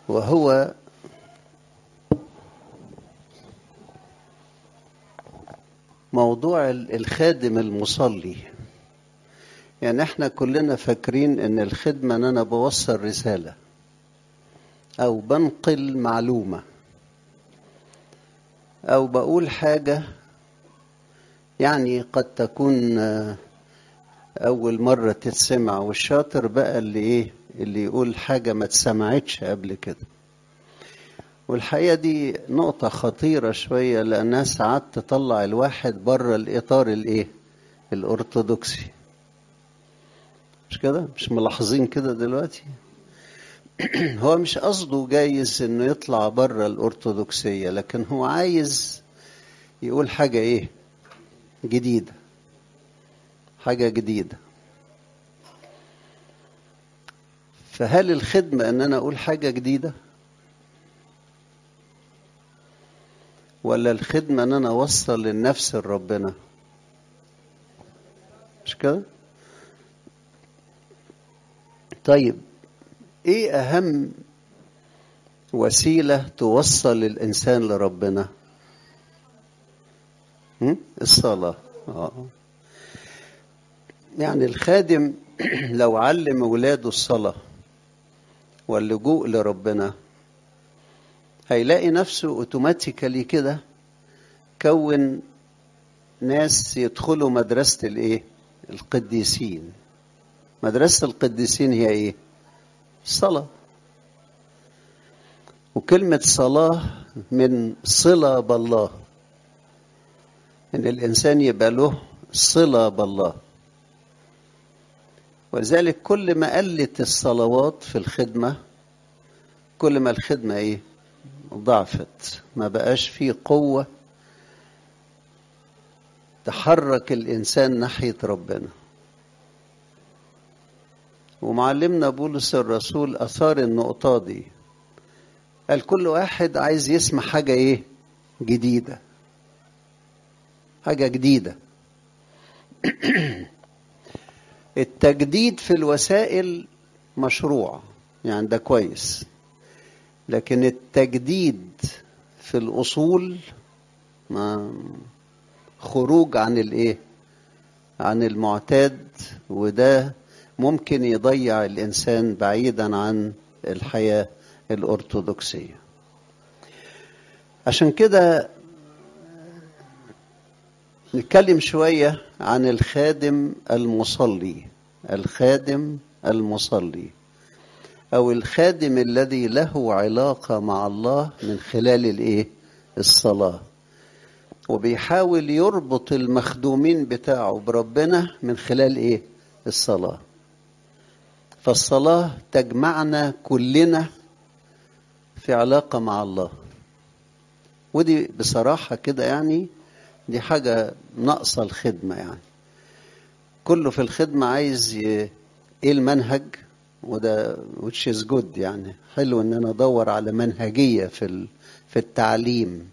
وهو موضوع الخادم المصلي. يعني احنا كلنا فاكرين ان الخدمة ان انا بوصل رسالة او بنقل معلومة او بقول حاجة، يعني قد تكون اول مرة تتسمع، والشاطر بقى اللي يقول حاجة ما تسمعتش قبل كده. والحقيقة دي نقطة خطيرة شوية، لأنها ساعات تطلع الواحد بره الإطار الأرثوذكسي. مش كده؟ مش ملاحظين كده دلوقتي؟ هو مش قصده جايز إنه يطلع بره الأرثوذكسية، لكن هو عايز يقول حاجة جديدة، حاجة جديدة. فهل الخدمة إن أنا أقول حاجة جديدة؟ ولا الخدمة إن أنا أوصل النفس لربنا؟ مش كده؟ طيب إيه أهم وسيلة توصل الإنسان لربنا؟ الصلاة. يعني الخادم لو علم ولاده الصلاة واللجوء لربنا، هيلاقي نفسه اوتوماتيكالي كده كون ناس يدخلوا مدرسة القديسين. مدرسة القديسين هي الصلاة. وكلمة صلاة من صلة بالله، ان الانسان يبقى له صلة بالله. ولذلك كل ما قلت الصلوات في الخدمة، كل ما الخدمة ضعفت، ما بقاش فيه قوة تحرك الإنسان ناحية ربنا. ومعلمنا بولس الرسول أثار النقطة دي، قال كل واحد عايز يسمع حاجة جديدة، حاجة جديدة. التجديد في الوسائل مشروع، يعني ده كويس، لكن التجديد في الأصول ما خروج عن المعتاد، وده ممكن يضيع الإنسان بعيدا عن الحياة الأرثوذكسية. عشان كده نتكلم شوية عن الخادم المصلي. الخادم المصلي أو الخادم الذي له علاقة مع الله من خلال الصلاة، وبيحاول يربط المخدومين بتاعه بربنا من خلال الصلاة. فالصلاة تجمعنا كلنا في علاقة مع الله. ودي بصراحة كده يعني دي حاجة ناقصة الخدمة. يعني كله في الخدمة عايز المنهج، وده which is good. يعني حلو ان انا ادور على منهجية في التعليم،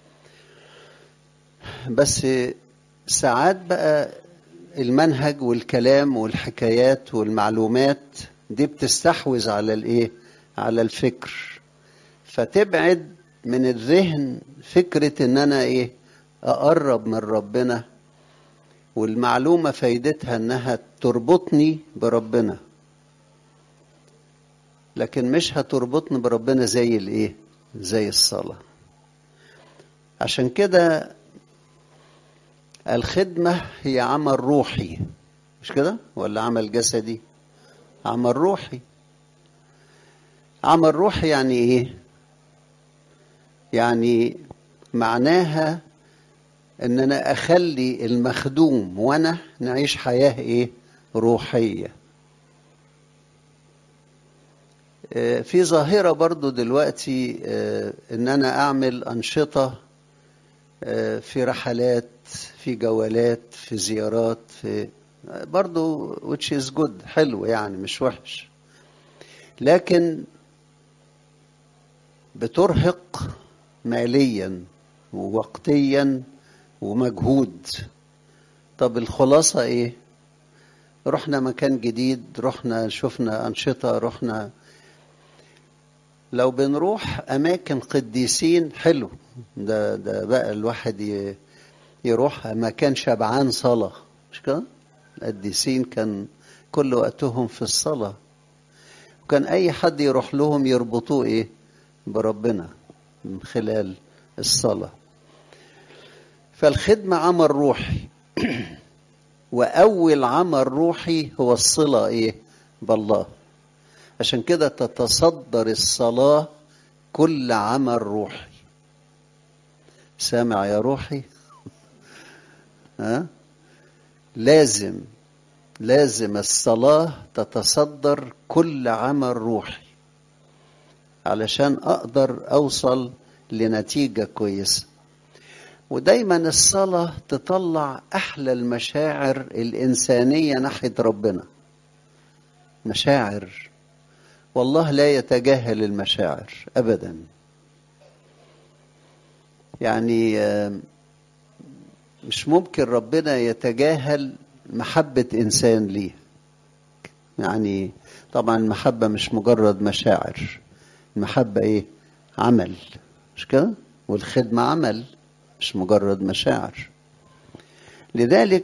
بس ساعات بقى المنهج والكلام والحكايات والمعلومات دي بتستحوذ على الفكر، فتبعد من الذهن فكرة ان انا اقرب من ربنا. والمعلومة فايدتها انها تربطني بربنا، لكن مش هتربطني بربنا زي الصلاة. عشان كده الخدمة هي عمل روحي، مش كده؟ ولا عمل جسدي؟ عمل روحي. عمل روحي يعني يعني معناها ان انا اخلي المخدوم وانا نعيش حياة روحية. في ظاهرة برضو دلوقتي ان انا اعمل انشطة في رحلات، في جولات، في زيارات، في برضو which is good، حلو يعني مش وحش، لكن بترهق ماليا ووقتيا ومجهود. طب الخلاصة رحنا مكان جديد، رحنا شفنا أنشطة، رحنا، لو بنروح أماكن قديسين حلو، ده بقى الواحد يروح مكان شبعان صلاة، مش كده؟ القديسين كان كل وقتهم في الصلاة، وكان أي حد يروح لهم يربطوه إيه؟ بربنا من خلال الصلاة. فالخدمة عمل روحي، وأول عمل روحي هو الصلة إيه؟ بالله. عشان كده تتصدر الصلاة كل عمل روحي. سامع يا روحي؟ ها؟ لازم الصلاة تتصدر كل عمل روحي علشان أقدر أوصل لنتيجة كويسة. ودايما الصلاة تطلع أحلى المشاعر الإنسانية ناحية ربنا. مشاعر، والله لا يتجاهل المشاعر أبدا. يعني مش ممكن ربنا يتجاهل محبة إنسان ليه. يعني طبعا المحبة مش مجرد مشاعر، المحبة إيه؟ عمل، مش كده؟ والخدمة عمل، مش مجرد مشاعر. لذلك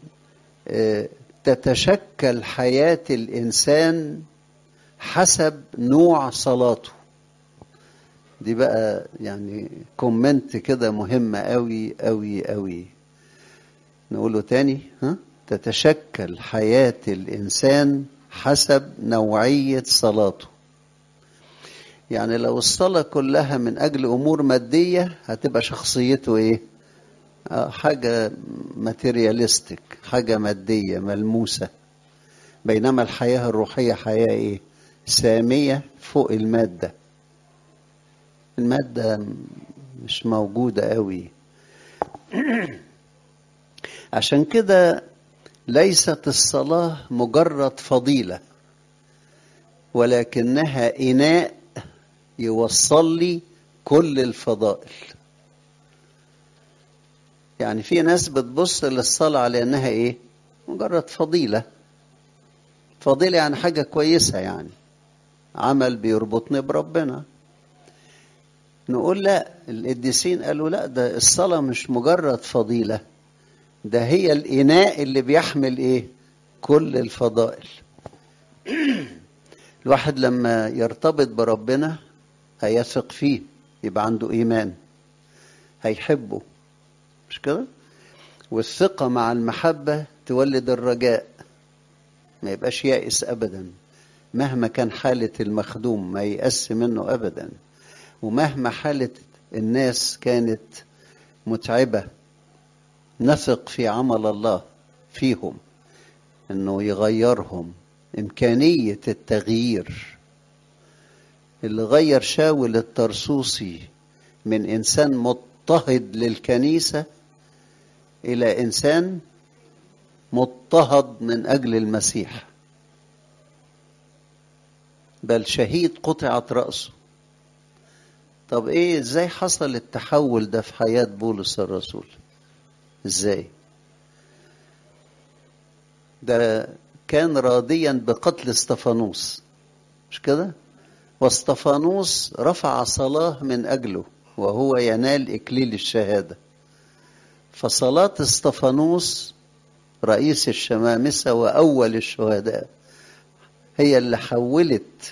تتشكل حياة الإنسان حسب نوع صلاته. دي بقى يعني كومنت كده مهمة قوي قوي قوي، نقوله تاني. تتشكل حياة الإنسان حسب نوعية صلاته. يعني لو الصلاة كلها من أجل أمور مادية هتبقى شخصيته إيه؟ حاجة ماتيرياليستيك، حاجة مادية ملموسة. بينما الحياة الروحية حياة إيه؟ سامية فوق المادة. المادة مش موجودة قوي. عشان كده ليست الصلاة مجرد فضيلة، ولكنها إناء يوصل لي كل الفضائل. يعني في ناس بتبص للصلاة على أنها إيه؟ مجرد فضيلة. فضيلة يعني حاجة كويسة، يعني عمل بيربطني بربنا. نقول لا، القديسين قالوا لا، ده الصلاة مش مجرد فضيلة، ده هي الإناء اللي بيحمل إيه؟ كل الفضائل. الواحد لما يرتبط بربنا هيثق فيه، يبقى عنده إيمان، هيحبه، مش كده؟ والثقة مع المحبة تولد الرجاء، ما يبقاش يائس أبدا. مهما كان حالة المخدوم ما ييأس منه أبدا، ومهما حالة الناس كانت متعبة نثق في عمل الله فيهم انه يغيرهم. امكانية التغيير اللي غير شاول الطرسوسي من انسان مضطهد للكنيسة الى انسان مضطهد من اجل المسيح، بل شهيد قطعت رأسه. طب ايه، ازاي حصل التحول ده في حياة بولس الرسول؟ ازاي؟ ده كان راضيا بقتل استفانوس، مش كده؟ واستفانوس رفع صلاة من أجله وهو ينال إكليل الشهادة. فصلاة استفانوس رئيس الشمامسة وأول الشهداء هي اللي حولت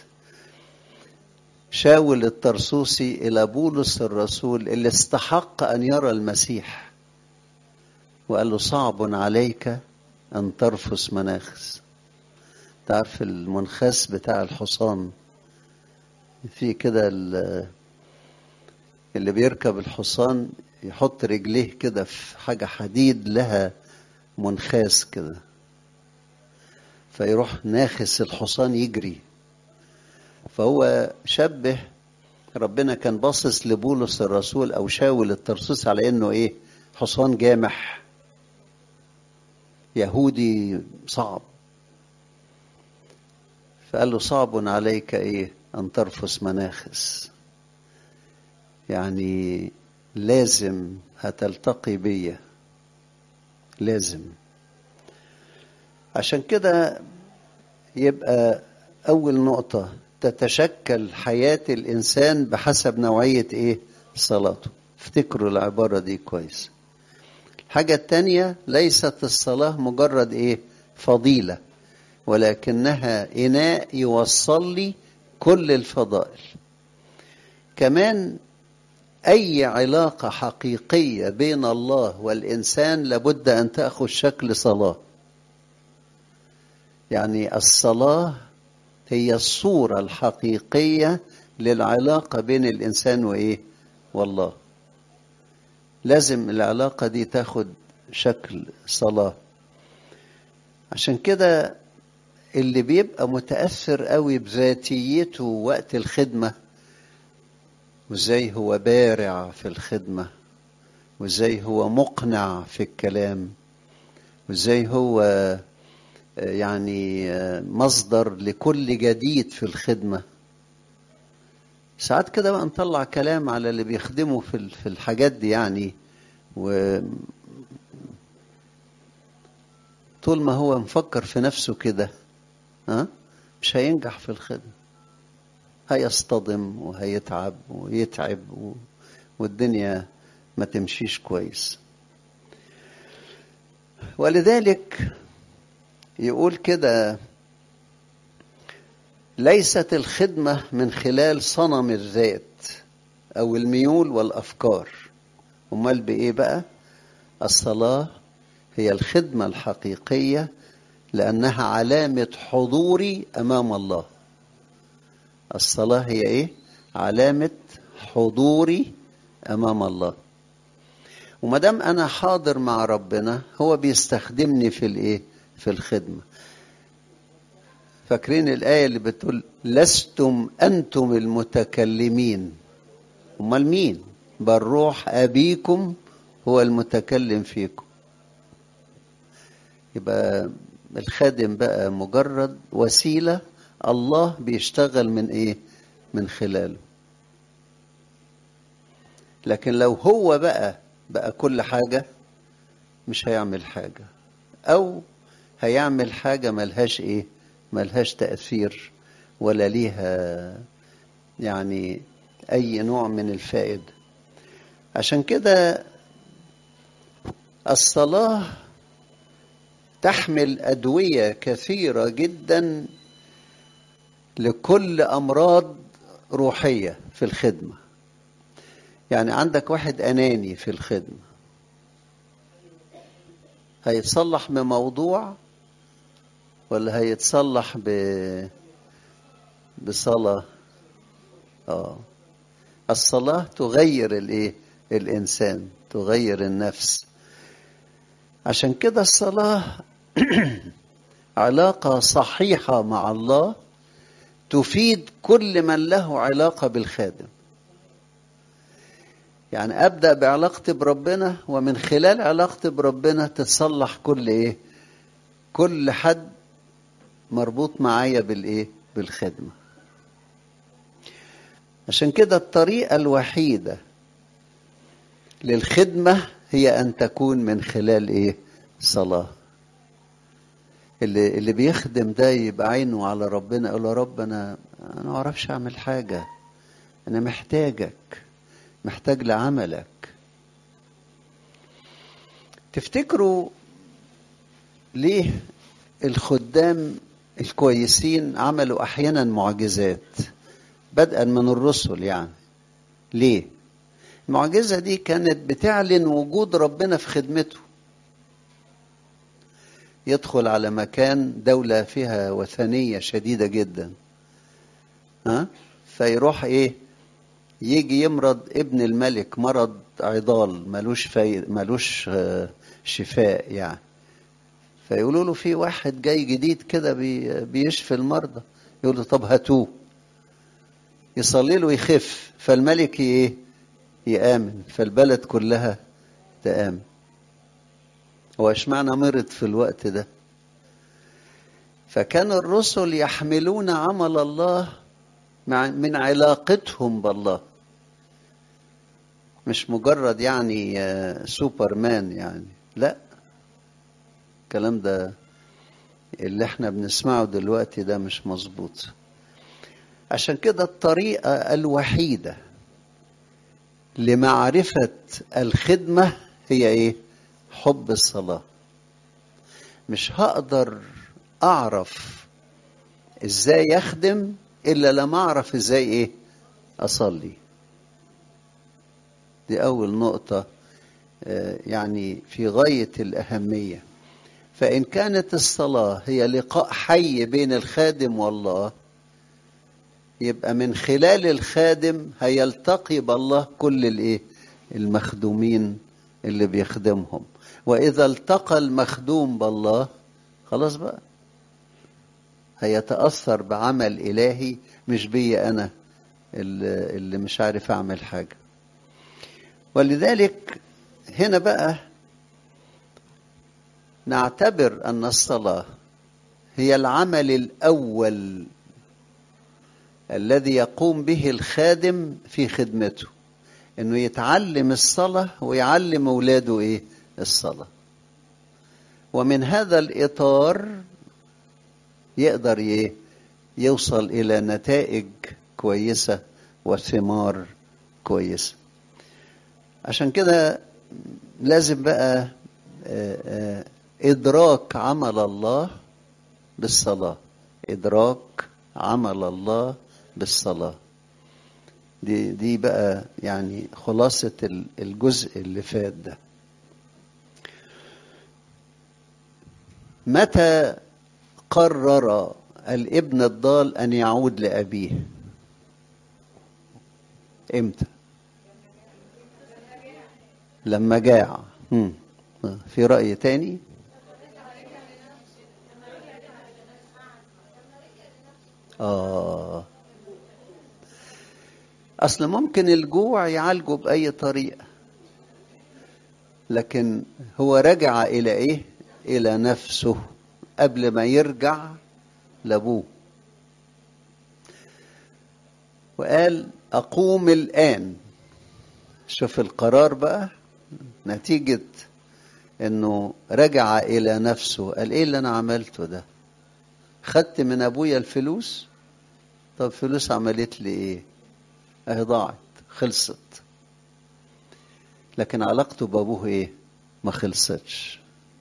شاول الطرسوسي إلى بولس الرسول اللي استحق أن يرى المسيح، وقال له صعب عليك أن ترفس مناخس. تعرف المنخاس بتاع الحصان، في كده اللي بيركب الحصان يحط رجليه كده في حاجة حديد لها منخاس كده، فيروح ناخس الحصان يجري. فهو شبه ربنا، كان باصص لبولس الرسول أو شاول الطرسوس على إنه إيه؟ حصان جامح يهودي صعب. فقال له صعب عليك إيه؟ أن ترفس مناخس. يعني لازم هتلتقي بيا، لازم. عشان كده يبقى أول نقطة تتشكل حياة الإنسان بحسب نوعية إيه؟ صلاته. افتكروا العبارة دي كويس. الحاجة التانية، ليست الصلاة مجرد إيه؟ فضيلة، ولكنها إناء يوصل لي كل الفضائل. كمان أي علاقة حقيقية بين الله والإنسان لابد أن تأخذ شكل صلاة. يعني الصلاة هي الصورة الحقيقية للعلاقة بين الإنسان وإيه؟ والله. لازم العلاقة دي تاخد شكل صلاة. عشان كده اللي بيبقى متأثر قوي بذاتيته وقت الخدمة، وازاي هو بارع في الخدمة، وازاي هو مقنع في الكلام، وازاي هو يعني مصدر لكل جديد في الخدمة. ساعات كده بقى نطلع كلام على اللي بيخدموا في الحاجات دي يعني، وطول ما هو مفكر في نفسه كده مش هينجح في الخدمة، هيصطدم وهيتعب ويتعب والدنيا ما تمشيش كويس. ولذلك يقول كده: ليست الخدمة من خلال صنم الذات أو الميول والأفكار. أمال بإيه بقى؟ الصلاة هي الخدمة الحقيقية لأنها علامة حضوري أمام الله. الصلاة هي إيه؟ علامة حضوري أمام الله. ومدام أنا حاضر مع ربنا هو بيستخدمني في الإيه؟ في الخدمة. فاكرين الآية اللي بتقول لستم أنتم المتكلمين؟ أمال مين؟ بل روح أبيكم هو المتكلم فيكم. يبقى الخادم بقى مجرد وسيلة الله بيشتغل من إيه؟ من خلاله. لكن لو هو بقى كل حاجة مش هيعمل حاجة، أو هيعمل حاجة ملهاش إيه؟ ملهاش تأثير ولا ليها يعني أي نوع من الفائدة. عشان كده الصلاة تحمل أدوية كثيرة جدا لكل أمراض روحية في الخدمة. يعني عندك واحد أناني في الخدمة، هيتصلح بموضوع ولا هيتصلح بصلاة؟ الصلاة تغير الايه؟ الإنسان، تغير النفس. عشان كده الصلاة علاقة صحيحة مع الله تفيد كل من له علاقة بالخادم. يعني أبدأ بعلاقتي بربنا، ومن خلال علاقتي بربنا تتصلح كل إيه؟ كل حد مربوط معايا بالإيه؟ بالخدمة. عشان كده الطريقة الوحيدة للخدمة هي أن تكون من خلال إيه؟ صلاة. اللي بيخدم ده يبقى عينه على ربنا، يقول له: رب أنا ما أعرفش أعمل حاجة، أنا محتاجك، محتاج لعملك. تفتكروا ليه الخدام الكويسين عملوا أحيانا معجزات بدءا من الرسل؟ يعني ليه؟ المعجزة دي كانت بتعلن وجود ربنا في خدمته. يدخل على مكان دولة فيها وثنية شديدة جدا، فيروح ايه؟ يجي يمرض ابن الملك مرض عضال ملوش شفاء يعني. فيقولوا له: في واحد جاي جديد كده بيشفي المرضى. يقول له: طب هاتوه. يصلي له يخف، فالملك ايه؟ يآمن، فالبلد كلها تآمن. هو اشمعنى مرض في الوقت ده؟ فكان الرسل يحملون عمل الله من علاقتهم بالله، مش مجرد يعني سوبرمان يعني. لا، الكلام ده اللي احنا بنسمعه دلوقتي ده مش مظبوط. عشان كده الطريقة الوحيدة لمعرفة الخدمة هي ايه؟ حب الصلاة. مش هقدر اعرف ازاي اخدم الا لما اعرف ازاي ايه؟ اصلي. دي اول نقطة يعني في غاية الاهمية. فان كانت الصلاة هي لقاء حي بين الخادم والله، يبقى من خلال الخادم هيلتقي بالله كل الايه؟ المخدومين اللي بيخدمهم. واذا التقى المخدوم بالله خلاص بقى هيتأثر بعمل إلهي، مش بي أنا اللي مش عارف أعمل حاجة. ولذلك هنا بقى نعتبر أن الصلاة هي العمل الأول الذي يقوم به الخادم في خدمته، إنه يتعلم الصلاة ويعلم أولاده إيه؟ الصلاة. ومن هذا الإطار يقدر إيه؟ يوصل إلى نتائج كويسة وثمار كويسة. عشان كده لازم بقى إدراك عمل الله بالصلاة. إدراك عمل الله بالصلاة. دي بقى يعني خلاصة الجزء اللي فات ده. متى قرر الابن الضال أن يعود لأبيه؟ إمتى؟ لما جاع. في رأي تاني؟ أصل ممكن الجوع يعالجه بأي طريقة، لكن هو رجع إلى إيه؟ إلى نفسه قبل ما يرجع لأبوه. وقال أقوم الآن. شوف القرار بقى نتيجة إنه رجع إلى نفسه. قال إيه اللي أنا عملته ده؟ خدت من أبويا الفلوس؟ طب فلوس عملت لي إيه؟ أهي ضاعت، خلصت. لكن علاقته بأبوه إيه؟ ما خلصتش.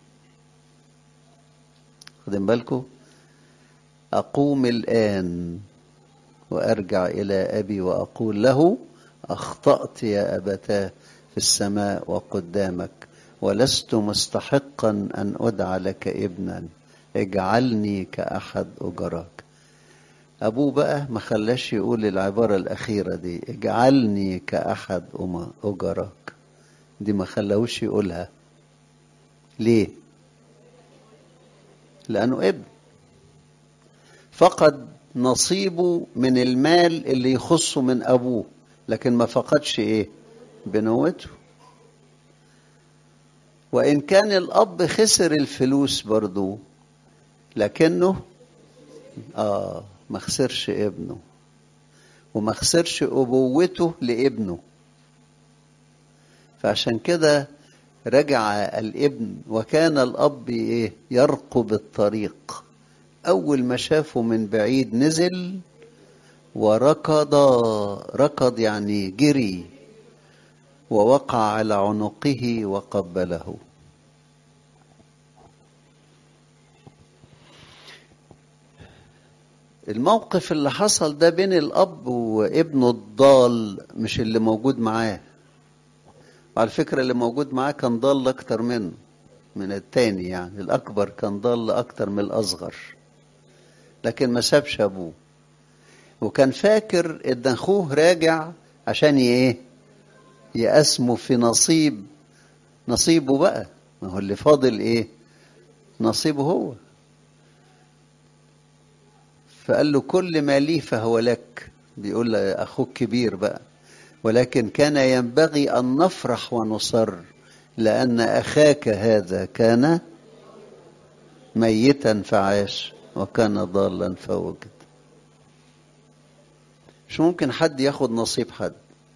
خدين بالكم؟ أقوم الآن وأرجع إلى أبي وأقول له أخطأت يا أبتاه في السماء وقدامك، ولست مستحقا أن أدعى لك ابنا، اجعلني كأحد أجراك. أبوه بقى ما خلاش يقول العبارة الأخيرة دي، اجعلني كأحد أجراك. دي ما خلاهوش يقولها. ليه؟ لأنه ابن فقد نصيبه من المال اللي يخصه من أبوه، لكن ما فقدش إيه؟ بنوته. وإن كان الأب خسر الفلوس برضو، لكنه ما خسرش ابنه، وما خسرش أبوته لابنه. فعشان كده رجع الابن، وكان الأب إيه؟ يرقب الطريق. أول ما شافه من بعيد نزل وركض. ركض يعني جري، ووقع على عنقه وقبله. الموقف اللي حصل ده بين الأب وابنه الضال مش اللي موجود معاه. وعلى فكرة اللي موجود معاه كان ضال أكتر منه، من التاني يعني. الأكبر كان ضال أكتر من الأصغر، لكن ما سابش أبوه. وكان فاكر إن أخوه راجع عشان إيه؟ يقسمه في نصيبه بقى. ما هو اللي فاضل إيه؟ نصيبه هو. فقال له كل ما لي فهو لك. بيقول لأخوك كبير بقى، ولكن كان ينبغي أن نفرح ونصر، لأن أخاك هذا كان ميتا فعاش وكان ضالا فوجد. مش ممكن حد ياخد نصيب حد،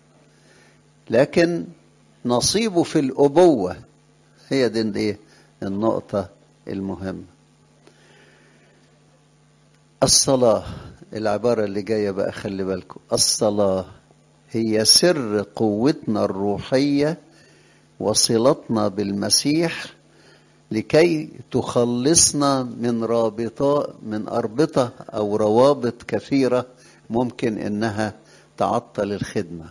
لكن نصيبه في الأبوة هي دي النقطة المهمة. الصلاة العبارة اللي جاية بقى خلي بالكم. الصلاة هي سر قوتنا الروحية وصلتنا بالمسيح لكي تخلصنا من أربطة أو روابط كثيرة ممكن إنها تعطل الخدمة.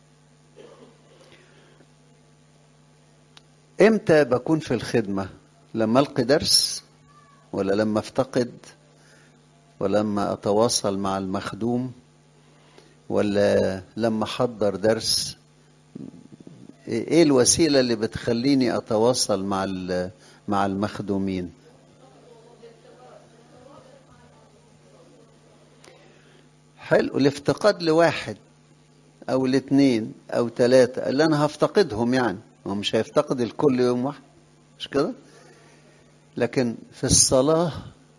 إمتى بكون في الخدمة؟ لما ألقي درس، ولا لما أفتقد، ولما أتواصل مع المخدوم، ولا لما أحضر درس؟ إيه الوسيلة اللي بتخليني أتواصل مع المخدومين؟ حلو. الافتقاد لواحد أو لاتنين أو تلاتة اللي أنا هفتقدهم، يعني هو مش هيفتقد الكل يوم واحد، مش كده؟ لكن في الصلاة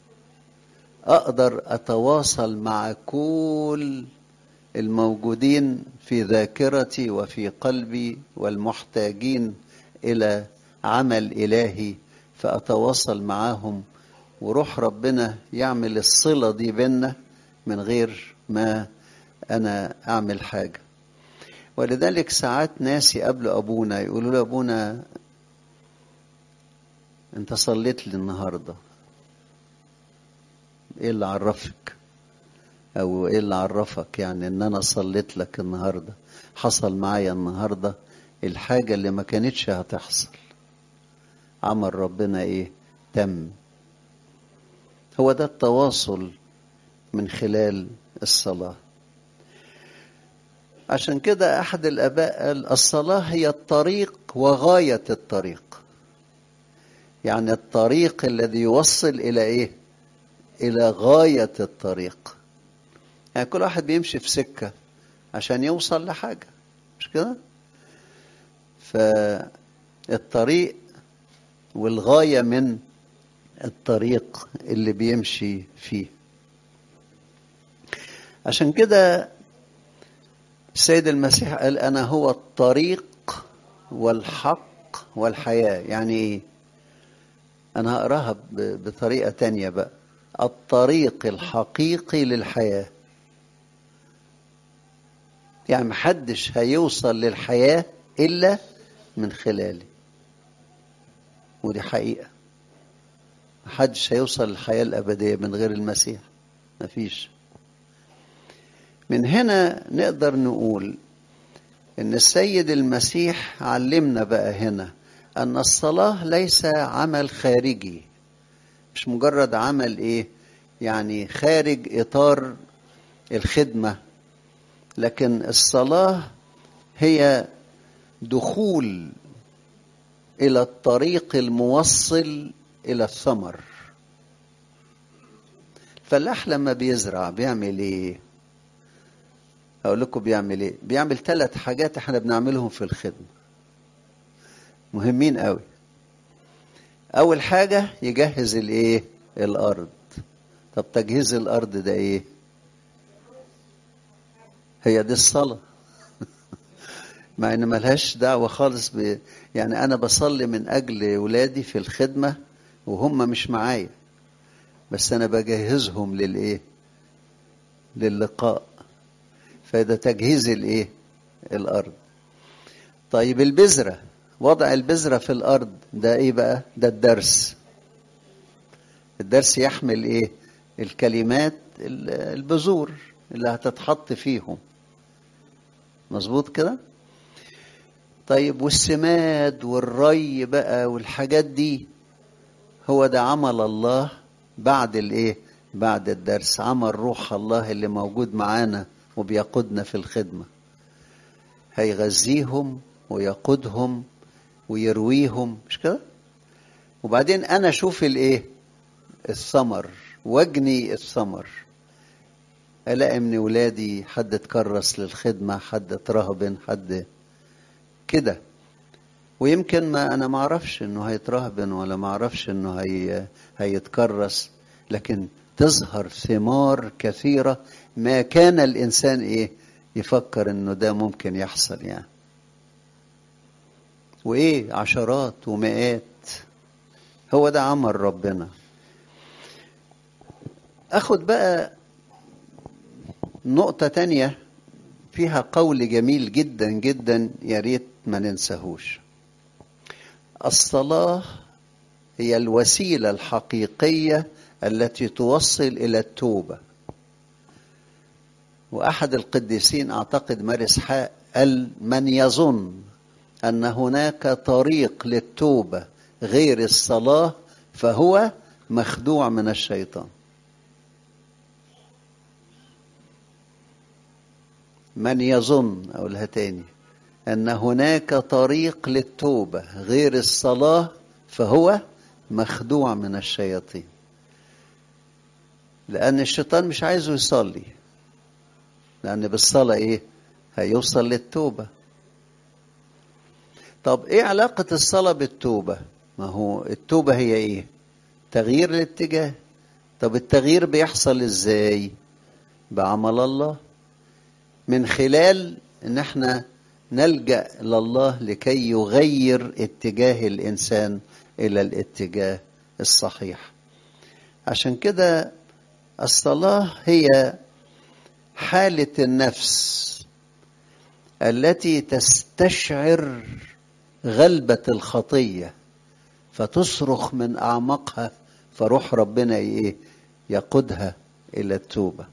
أقدر أتواصل مع كل الموجودين في ذاكرتي وفي قلبي والمحتاجين إلى عمل إلهي، فأتواصل معاهم، وروح ربنا يعمل الصلة دي بينا من غير ما أنا أعمل حاجة. ولذلك ساعات ناس يقابلوا أبونا يقولوا له: أبونا أنت صليت لي النهاردة، إيه اللي عرفك؟ أو إيه اللي عرفك يعني إن أنا صليت لك النهاردة؟ حصل معايا النهاردة الحاجة اللي ما كانتش هتحصل. عمل ربنا إيه؟ تم. هو ده التواصل من خلال الصلاة. عشان كده أحد الآباء قال: الصلاة هي الطريق وغاية الطريق. يعني الطريق الذي يوصل إلى إيه؟ إلى غاية الطريق. يعني كل واحد بيمشي في سكة عشان يوصل لحاجة، مش كده؟ فالطريق والغاية من الطريق اللي بيمشي فيه. عشان كده السيد المسيح قال: أنا هو الطريق والحق والحياة. يعني إيه؟ أنا هقراها بطريقة تانية بقى: الطريق الحقيقي للحياة. يعني محدش هيوصل للحياة إلا من خلالي، ودي حقيقة. محدش هيوصل للحياة الأبدية من غير المسيح، مفيش. من هنا نقدر نقول إن السيد المسيح علمنا بقى هنا أن الصلاة ليس عمل خارجي، مش مجرد عمل إيه يعني خارج إطار الخدمة، لكن الصلاة هي دخول إلى الطريق الموصل إلى الثمر. الفلاح لما بيزرع بيعمل إيه؟ أقول لكم بيعمل إيه؟ بيعمل 3 حاجات إحنا بنعملهم في الخدمة مهمين قوي. أول حاجة يجهز الإيه؟ الأرض. طب تجهيز الأرض ده إيه؟ هي دي الصلاة. مع إن ملهاش دعوة خالص يعني أنا بصلي من أجل ولادي في الخدمة وهم مش معايا، بس أنا بجهزهم للإيه؟ للقاء. فده تجهيز الإيه؟ الأرض. طيب البذرة، وضع البذرة في الأرض ده إيه بقى؟ ده الدرس. الدرس يحمل إيه؟ الكلمات، البذور اللي هتتحط فيهم. مظبوط كده؟ طيب والسماد والري بقى والحاجات دي، هو ده عمل الله بعد الايه؟ بعد الدرس. عمل روح الله اللي موجود معانا وبيقودنا في الخدمة، هيغذيهم ويقودهم ويرويهم، مش كده؟ وبعدين انا اشوف الايه؟ الثمر، واجني الثمر. الاقي من ولادي حد اتكرس للخدمة، حد اترهبن، حد كده. ويمكن ما انا ما اعرفش انه هيترهبن ولا ما اعرفش انه هيتكرس، لكن تظهر ثمار كثيرة ما كان الانسان ايه يفكر انه ده ممكن يحصل يعني. وايه؟ عشرات ومئات. هو ده عمل ربنا. اخد بقى نقطة تانية فيها قول جميل جدا جدا يا ريت ما ننساهوش. الصلاة هي الوسيلة الحقيقية التي توصل إلى التوبة. وأحد القديسين أعتقد مارس حق قال: من يظن أن هناك طريق للتوبة غير الصلاة فهو مخدوع من الشيطان. من يظن، أقولها تاني، أن هناك طريق للتوبة غير الصلاة فهو مخدوع من الشياطين. لأن الشيطان مش عايزه يصلي، لأن بالصلاة إيه؟ هيوصل للتوبة. طب إيه علاقة الصلاة بالتوبة؟ ما هو التوبة هي إيه؟ تغيير الاتجاه. طب التغيير بيحصل إزاي؟ بعمل الله، من خلال إن احنا نلجأ لله لكي يغير اتجاه الإنسان إلى الاتجاه الصحيح. عشان كده الصلاة هي حالة النفس التي تستشعر غلبة الخطية فتصرخ من أعماقها، فروح ربنا يقودها إلى التوبة.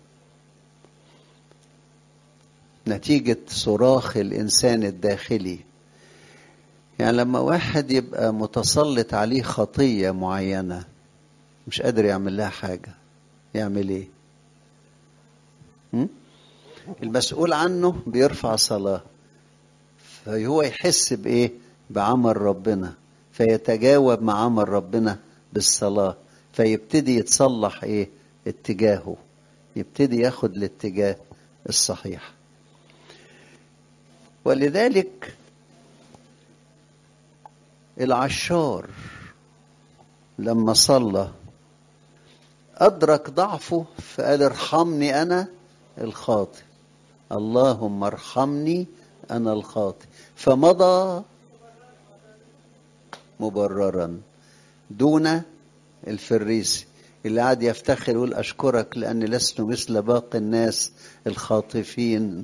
نتيجة صراخ الإنسان الداخلي. يعني لما واحد يبقى متسلط عليه خطية معينة مش قادر يعمل لها حاجة، يعمل ايه؟ المسؤول عنه بيرفع صلاة، فهو يحس بايه؟ بعمل ربنا، فيتجاوب مع عمل ربنا بالصلاة، فيبتدي يتصلح ايه؟ اتجاهه، يبتدي ياخد الاتجاه الصحيح. ولذلك العشار لما صلى أدرك ضعفه فقال: ارحمني أنا الخاطئ، اللهم ارحمني أنا الخاطئ، فمضى مبررا دون الفريسي اللي قاعد يفتخر يقول: أشكرك لأني لست مثل باقي الناس الخاطفين،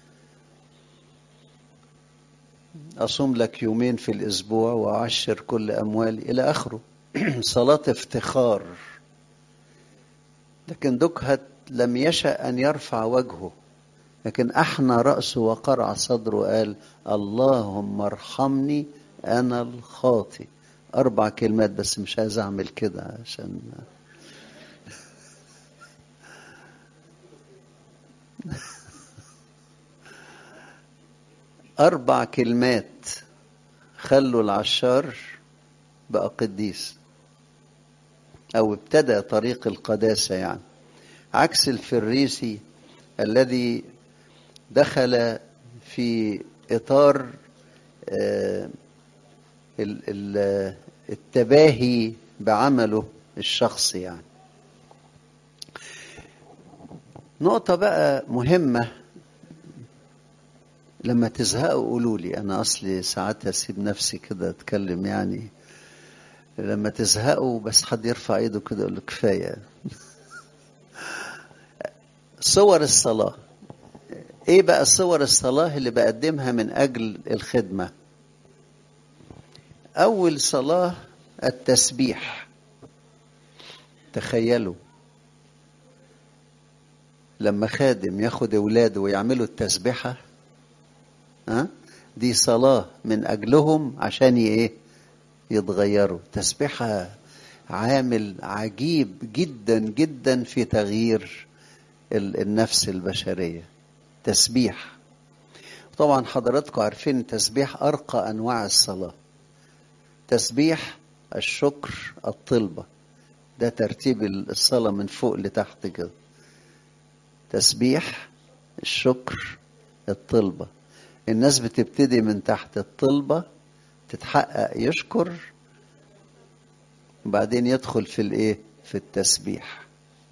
أصوم لك يومين في الأسبوع وأعشر كل أموالي إلى آخره. صلاة افتخار. لكن دكهت لم يشأ أن يرفع وجهه، لكن أحنى رأسه وقرع صدره وقال: اللهم ارحمني أنا الخاطئ. 4 كلمات بس، مش عايز أعمل كده عشان 4 كلمات خلوا العشار بقى قديس، أو ابتدأ طريق القداسة. يعني عكس الفريسي الذي دخل في إطار التباهي بعمله الشخصي. يعني نقطة بقى مهمة، لما تزهقوا قولوا لي، أنا أصلي ساعات أسيب نفسي كده أتكلم. يعني لما تزهقوا بس حد يرفع ايده كده يقول له كفاية. صور الصلاة ايه بقى؟ صور الصلاة اللي بقدمها من أجل الخدمة. أول صلاة التسبيح. تخيلوا لما خادم ياخد اولاده ويعملوا التسبيحة، دي صلاة من أجلهم عشان ايه؟ يتغيروا. تسبيحة عامل عجيب جدا جدا في تغيير النفس البشرية. تسبيح. طبعا حضراتكم عارفين التسبيح أرقى أنواع الصلاة. تسبيح، الشكر، الطلبة، ده ترتيب الصلاة من فوق لتحت كده. تسبيح، الشكر، الطلبة. الناس بتبتدي من تحت الطلبة، تتحقق يشكر، وبعدين يدخل في الايه؟ في التسبيح.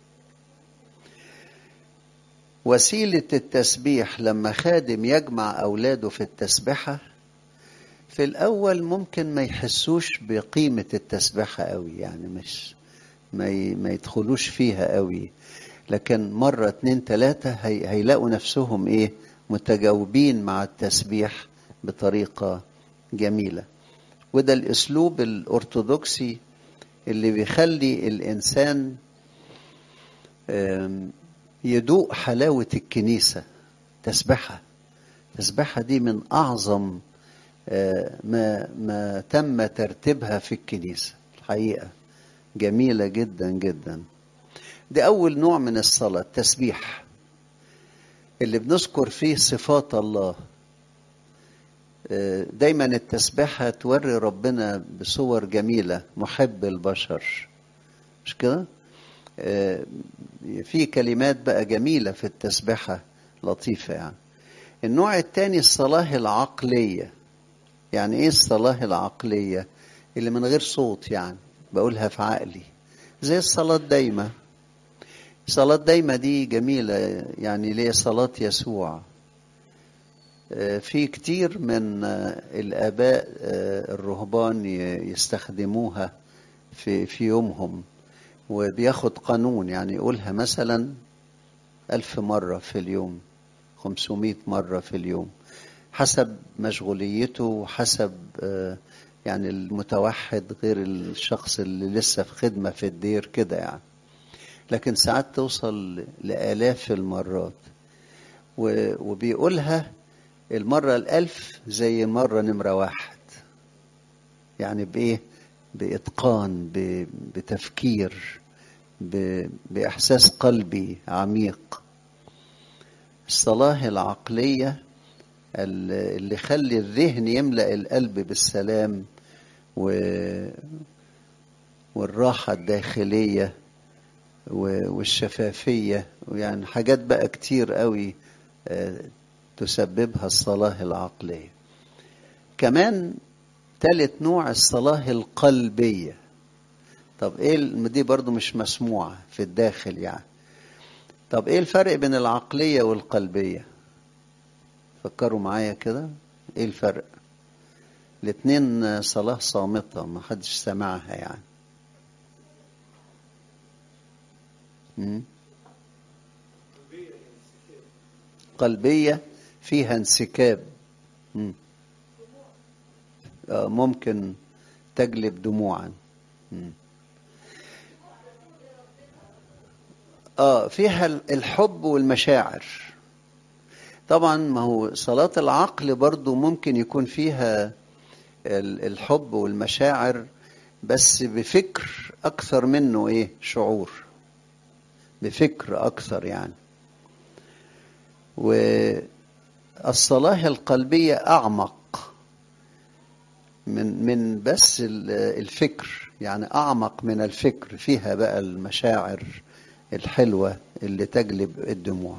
وسيلة التسبيح لما خادم يجمع أولاده في التسبيحة، في الأول ممكن ما يحسوش بقيمة التسبيحة قوي، يعني مش ما يدخلوش فيها قوي. لكن مرة 2 3 هيلاقوا نفسهم ايه متجاوبين مع التسبيح بطريقة جميلة. وده الاسلوب الارثوذكسي اللي بيخلي الانسان يدوق حلاوة الكنيسة. تسبحة دي من اعظم ما تم ترتيبها في الكنيسة الحقيقة، جميلة جدا جدا. ده أول نوع من الصلاة، التسبيح اللي بنذكر فيه صفات الله. دايما التسبيحة توري ربنا بصور جميلة، محب البشر، مش كده؟ في كلمات بقى جميلة في التسبيحة لطيفة يعني. النوع الثاني الصلاة العقلية. يعني ايه الصلاة العقلية؟ اللي من غير صوت، يعني بقولها في عقلي، زي الصلاة دايما. صلاة دايما دي جميلة، يعني ليه صلاة يسوع. في كتير من الآباء الرهبان يستخدموها في يومهم، وبياخد قانون يعني يقولها مثلا 1000 مرة في اليوم، 500 مرة في اليوم، حسب مشغوليته وحسب يعني المتوحد غير الشخص اللي لسه في خدمة في الدير كده يعني. لكن ساعات توصل لآلاف المرات، وبيقولها المرة 1000 زي مرة نمرة 1، يعني بإيه؟ بإتقان، بتفكير، بإحساس قلبي عميق. الصلاة العقلية اللي يخلي الذهن يملأ القلب بالسلام والراحة الداخلية والشفافية، ويعني حاجات بقى كتير قوي تسببها الصلاة العقلية. كمان ثالث نوع الصلاة القلبية. طب ايه دي برضو مش مسموعة في الداخل يعني. طب ايه الفرق بين العقلية والقلبية؟ فكروا معايا كده، ايه الفرق؟ الاتنين صلاة صامتة، ما حدش سمعها يعني. قلبية فيها انسكاب، ممكن تجلب دموعا. فيها الحب والمشاعر. طبعا ما هو صلاة العقل برضو ممكن يكون فيها الحب والمشاعر، بس بفكر أكثر منه إيه شعور، بفكر أكثر يعني. والصلاة القلبية أعمق من بس الفكر، يعني أعمق من الفكر، فيها بقى المشاعر الحلوة اللي تجلب الدموع.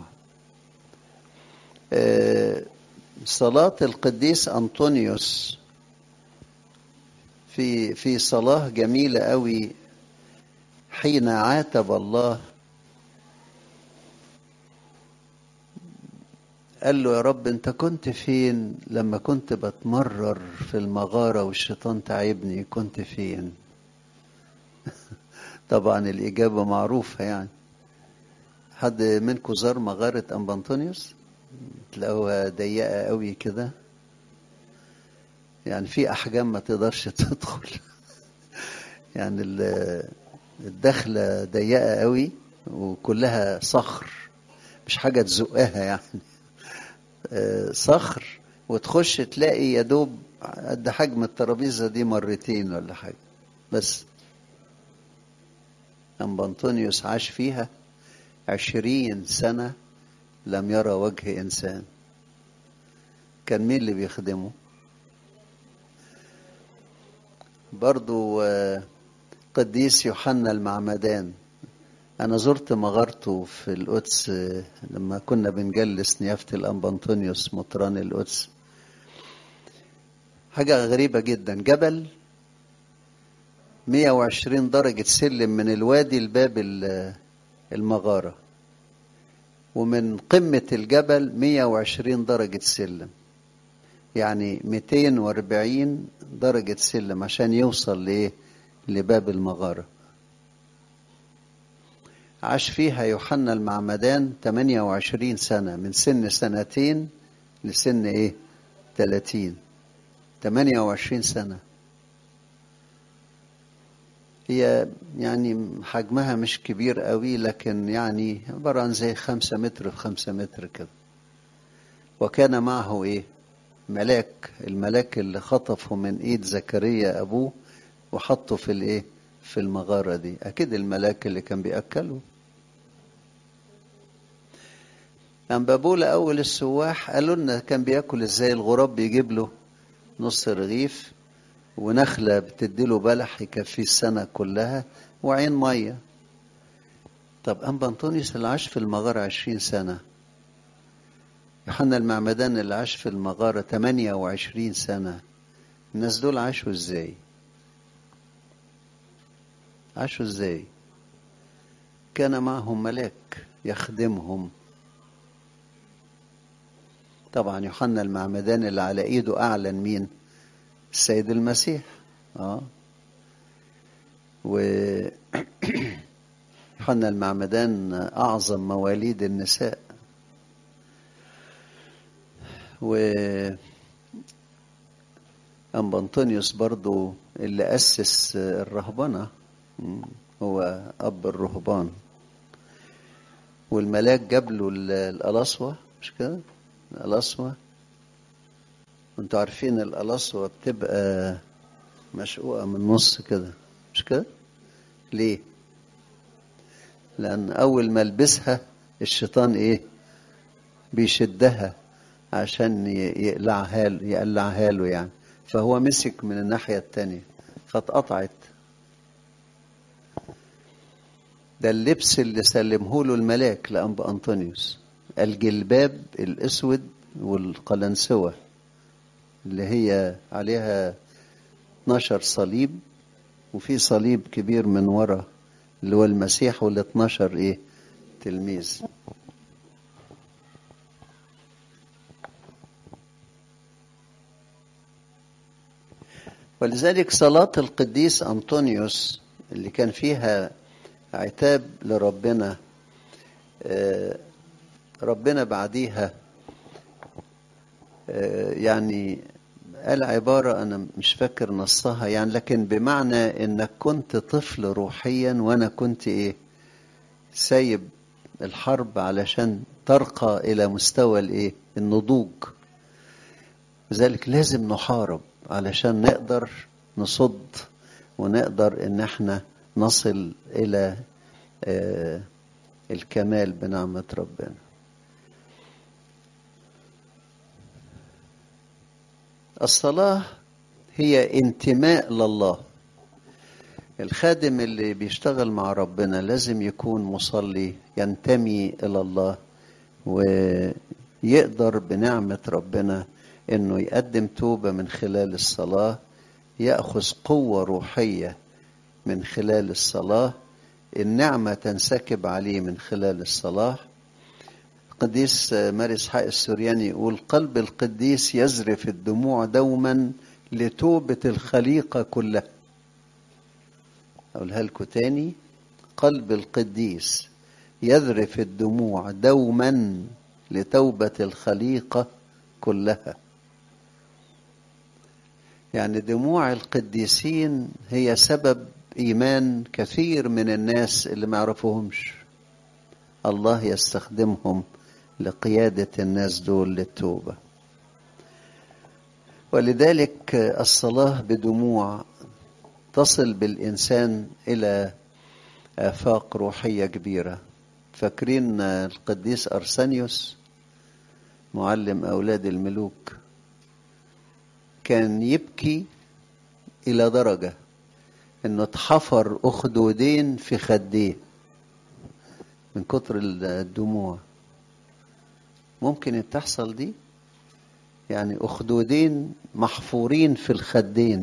صلاة القديس أنطونيوس في صلاة جميلة قوي، حين عاتب الله قال له: يا رب انت كنت فين لما كنت بتمرر في المغارة والشيطان تعبني؟ كنت فين؟ طبعا الإجابة معروفة يعني. حد منكم زار مغارة أنبا أنطونيوس؟ تلاقوها ضيقة قوي كده، يعني في أحجام ما تقدرش تدخل يعني الدخلة ضيقة قوي وكلها صخر، مش حاجة تزقها يعني، صخر، وتخش تلاقي يا دوب قد حجم الترابيزة دي مرتين ولا حاجة بس. أنبا أنطونيوس عاش فيها 20 سنة لم يرى وجه إنسان. كان مين اللي بيخدمه؟ برضو قديس يوحنا المعمدان. أنا زرت مغارته في القدس لما كنا بنجلس نيافة الأنبا أنطونيوس مطران القدس. حاجة غريبة جدا، جبل 120 درجة سلم من الوادي لباب المغارة، ومن قمة الجبل 120 درجة سلم، يعني 240 درجة سلم عشان يوصل لباب المغارة. عاش فيها يوحنا المعمدان 28 سنة، من سن 2 لسن ايه 30. 28 سنة. هي يعني حجمها مش كبير قوي، لكن يعني عبارة عن زي 5 متر في 5 متر كده. وكان معه ايه ملاك، الملاك اللي خطفه من ايد زكريا ابوه وحطه في الايه في المغارة دي، اكيد الملاك اللي كان بيأكله. أنبابولة أول السواح قالوا لنا كان بياكل ازاي. الغراب بيجيب له نص رغيف ونخلة بتديله بلح يكفيه السنة كلها وعين مية. طب أنبا أنطونيوس اللي عاش في المغارة 20 سنة، يوحنا المعمدان اللي عاش في المغارة 28 سنة، الناس دول عاشوا ازاي؟ عاشوا ازاي؟ كان معهم ملاك يخدمهم. طبعا يوحنا المعمدان اللي على ايده اعلن مين؟ السيد المسيح. ويوحنا المعمدان اعظم مواليد النساء. وأنبا أنطونيوس برضو اللي أسس الرهبنة، هو أب الرهبان. والملاك جاب له القلاصوة، مش كده؟ القلاصوة، وانتوا عارفين القلاصوة بتبقى مشقوقة من النص كده، مش كده؟ ليه؟ لأن أول ما لبسها الشيطان إيه؟ بيشدها عشان يقلعها له يعني، فهو مسك من الناحية التانية فاتقطعت. ده اللبس اللي سلمه له الملاك لأنبا أنطونيوس، الجلباب الأسود والقلنسوة اللي هي عليها 12 صليب، وفي صليب كبير من ورا اللي هو المسيح، وال 12 ايه تلميذ. ولذلك صلاة القديس أنطونيوس اللي كان فيها عتاب لربنا، ربنا بعديها يعني قال عبارة أنا مش فاكر نصها يعني، لكن بمعنى إنك كنت طفل روحيا وأنا كنت إيه سايب الحرب علشان ترقى إلى مستوى الإيه النضوج. لذلك لازم نحارب علشان نقدر نصد ونقدر إن احنا نصل إلى الكمال بنعمة ربنا. الصلاة هي انتماء لله. الخادم اللي بيشتغل مع ربنا لازم يكون مصلي، ينتمي إلى الله، ويقدر بنعمة ربنا إنه يقدم توبة من خلال الصلاة، يأخذ قوة روحية من خلال الصلاة، النعمة تنسكب عليه من خلال الصلاة. القديس ماري إسحاق السورياني يقول قلب القديس يزرف الدموع دوما لتوبة الخليقة كلها. أقولها لكم تاني، قلب القديس يذرف الدموع دوما لتوبة الخليقة كلها. يعني دموع القديسين هي سبب إيمان كثير من الناس اللي ما يعرفوهمش. الله يستخدمهم لقيادة الناس دول للتوبة. ولذلك الصلاة بدموع تصل بالإنسان إلى آفاق روحية كبيرة. فاكرين القديس أرسانيوس معلم أولاد الملوك كان يبكي إلى درجة إنه اتحفر أخدودين في خديه من كتر الدموع. ممكن تحصل دي؟ يعني أخدودين محفورين في الخدين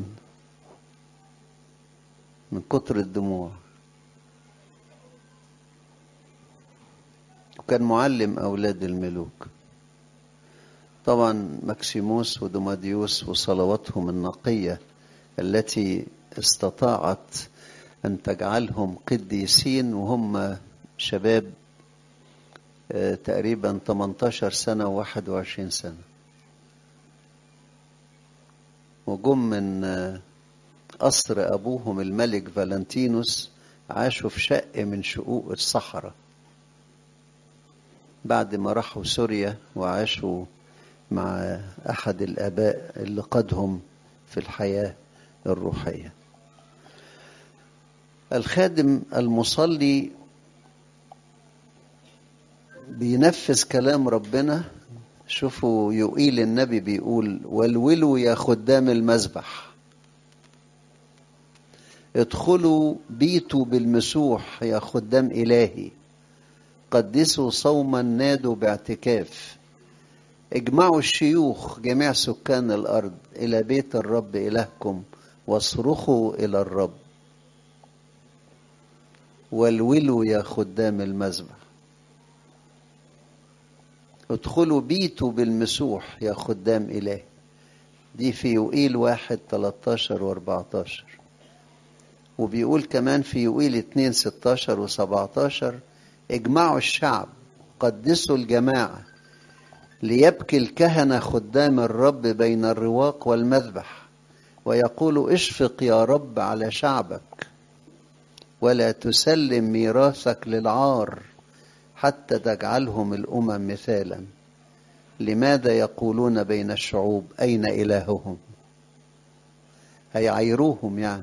من كتر الدموع. وكان معلم أولاد الملوك. طبعا مكسيموس ودوماديوس وصلواتهم النقية التي استطاعت أن تجعلهم قديسين وهم شباب تقريبا 18 سنة و21 سنة، وجم من قصر أبوهم الملك فالنتينوس، عاشوا في شق من شقوق الصحراء بعد ما راحوا سوريا وعاشوا مع أحد الآباء اللي قادهم في الحياة الروحية. الخادم المصلي بينفذ كلام ربنا. شوفوا يوئيل النبي بيقول: والولوا يا خدام المذبح، ادخلوا بيتوا بالمسوح يا خدام إلهي، قدسوا صوما نادوا باعتكاف، اجمعوا الشيوخ جميع سكان الأرض إلى بيت الرب إلهكم واصرخوا إلى الرب. والولوا يا خدام المذبح، ادخلوا بيتوا بالمسوح يا خدام إلهي. دي في يوئيل 1:13 و14. وبيقول كمان في يوئيل 2:16 و17: اجمعوا الشعب، قدسوا الجماعة، ليبكي الكهنة خدام الرب بين الرواق والمذبح، ويقولوا: اشفق يا رب على شعبك، ولا تسلم ميراثك للعار، حتى تجعلهم الأمم مثالا. لماذا يقولون بين الشعوب أين إلههم؟ هيعيروهم يعني.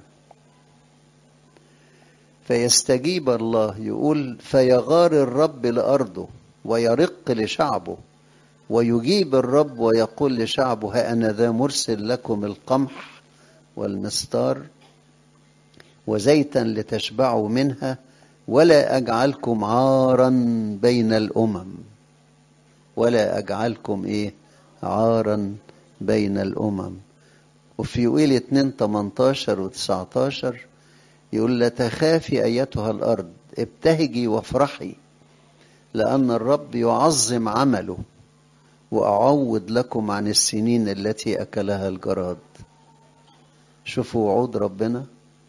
فيستجيب الله، يقول: فيغار الرب لأرضه ويرق لشعبه، ويجيب الرب ويقول لشعبه: ها أنا ذا مرسل لكم القمح والمستار وزيتا لتشبعوا منها، ولا أجعلكم عارا بين الأمم. ولا أجعلكم عارا بين الأمم. وفي يوئيل 2:18 و19 يقول: لا تخافي أيتها الأرض، ابتهجي وافرحي، لأن الرب يعظم عمله، وأعوض لكم عن السنين التي أكلها الجراد. شوفوا وعود ربنا.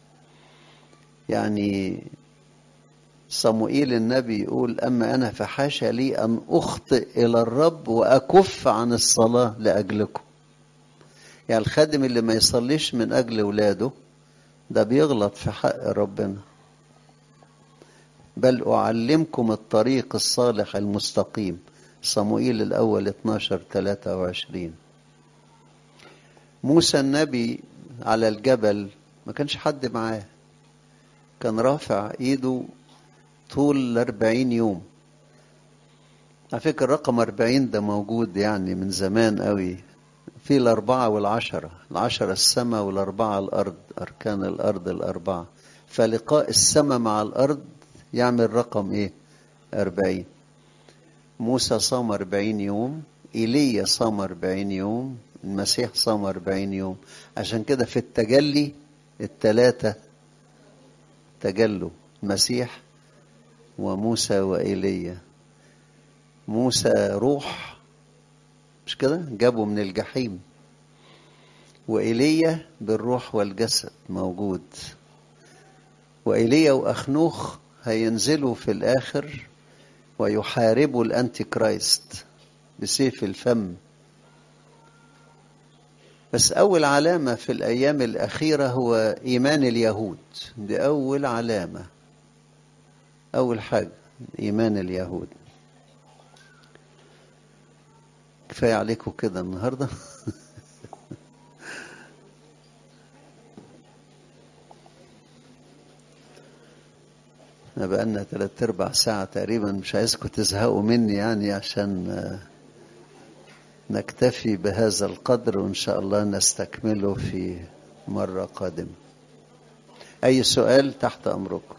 يعني صموئيل النبي يقول: أما أنا فحاشا لي أن أخطئ إلى الرب وأكف عن الصلاة لأجلكم. يعني الخادم اللي ما يصليش من أجل ولاده ده بيغلط في حق ربنا. بل أعلمكم الطريق الصالح المستقيم. صموئيل الأول 12:23. موسى النبي على الجبل ما كانش حد معاه، كان رافع ايده طول 40 يوم. على فكرة رقم 40 ده موجود يعني من زمان قوي، في 4 و10، 10 السماء و4 الأرض، أركان الأرض 4. فلقاء السماء مع الأرض يعمل رقم 40. موسى صام 40 يوم، إيليا صام 40 يوم، المسيح صام 40 يوم. عشان كده في التجلي الثلاثة تجلوا، المسيح وموسى وإيليا. موسى روح، مش كده، جابوا من الجحيم، وإيليا بالروح والجسد موجود. وإيليا وأخنوخ هينزلوا في الآخر ويحاربوا الأنتي كرايست بسيف الفم. بس أول علامة في الأيام الأخيرة هو إيمان اليهود. دي أول علامة، أول حاجة إيمان اليهود. كفاية عليكم كده النهاردة. بقالنا 3/4 ساعة تقريبا، مش عايزكم تزهقوا مني يعني، عشان نكتفي بهذا القدر، وإن شاء الله نستكمله في مرة قادمة. أي سؤال تحت أمركم.